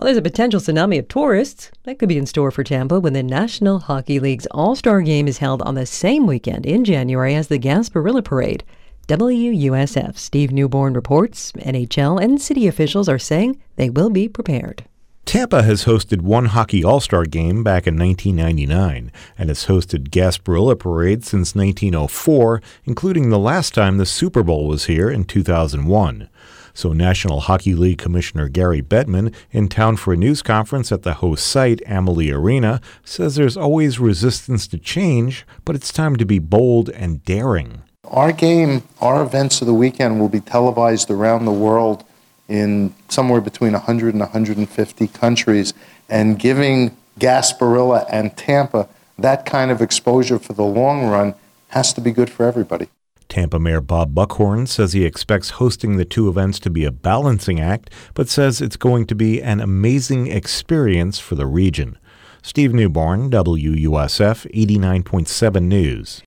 Well, there's a potential tsunami of tourists that could be in store for Tampa when the National Hockey League's All-Star Game is held on the same weekend in January as the Gasparilla Parade. WUSF Steve Newborn reports NHL and city officials are saying they will be prepared. Tampa has hosted one hockey all-star game back in 1999 and has hosted Gasparilla Parade since 1904, including the last time the Super Bowl was here in 2001. So National Hockey League Commissioner Gary Bettman, in town for a news conference at the host site, Amalie Arena, says there's always resistance to change, but it's time to be bold and daring. Our events of the weekend will be televised around the world in somewhere between 100 and 150 countries, and giving Gasparilla and Tampa that kind of exposure for the long run has to be good for everybody. Tampa Mayor Bob Buckhorn says he expects hosting the two events to be a balancing act, but says it's going to be an amazing experience for the region. Steve Newborn, WUSF 89.7 News.